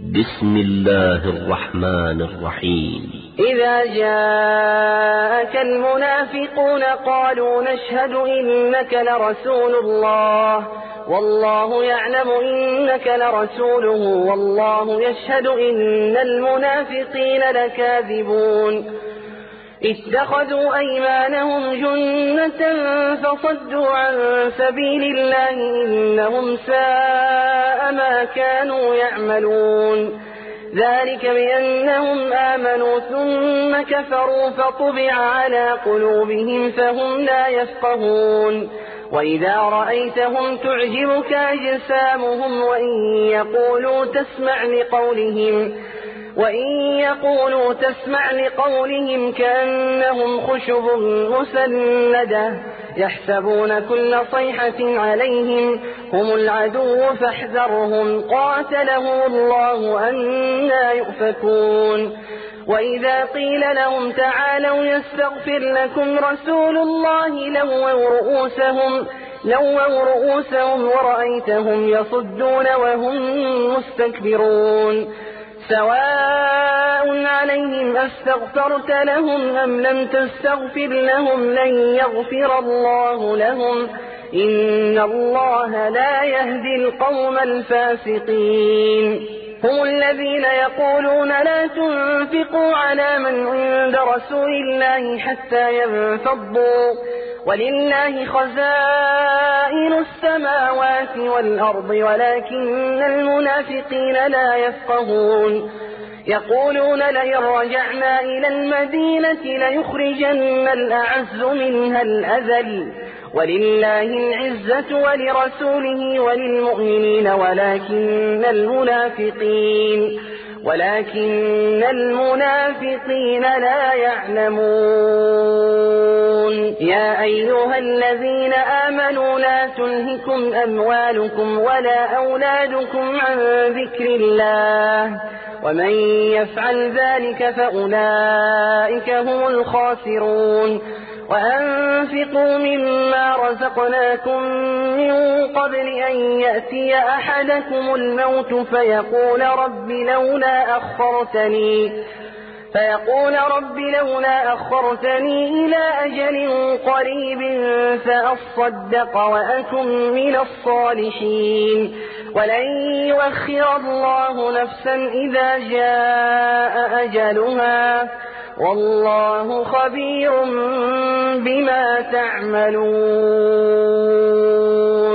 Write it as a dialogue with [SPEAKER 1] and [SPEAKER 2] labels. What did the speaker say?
[SPEAKER 1] بسم الله الرحمن الرحيم.
[SPEAKER 2] إذا جاءك المنافقون قالوا نشهد إنك لرسول الله والله يعلم إنك لرسوله والله يشهد إن المنافقين لكاذبون اتخذوا أيمانهم جنة فصدوا عن سبيل الله إنهم ساء ما كانوا يعملون ذلك بأنهم آمنوا ثم كفروا فطبع على قلوبهم فهم لا يفقهون وإذا رأيتهم تعجبك أجسامهم وإن يقولوا تسمع لقولهم كأنهم خشب مسندة يحسبون كل صيحة عليهم هم العدو فاحذرهم قاتلهم الله أنى يؤفكون وإذا قيل لهم تعالوا يستغفر لكم رسول الله لووا رؤوسهم ورأيتهم يصدون وهم مستكبرون سواء عليهم أستغفرت لهم أم لم تستغفر لهم لن يغفر الله لهم إن الله لا يهدي القوم الفاسقين هم الذين يقولون لا تنفقوا على من عند رسول الله حتى ينفضوا ولله خزائن السماوات والأرض ولكن المنافقين لا يفقهون يقولون لئن رجعنا إلى المدينة ليخرجن الأعز منها الأذل ولله العزة ولرسوله وللمؤمنين ولكن المنافقين لا يعلمون يا أيها الذين آمنوا لا تلهكم أموالكم ولا أولادكم عن ذكر الله ومن يفعل ذلك فأولئك هم الخاسرون وأنفقوا مما رزقناكم من قبل أن يأتي أحدكم الموت فيقول رب لولا أخرتني إلى أجل قريب فأصدق وأكن من الصالحين ولن يؤخر الله نفسا إذا جاء أجلها والله خبير بما تعملون.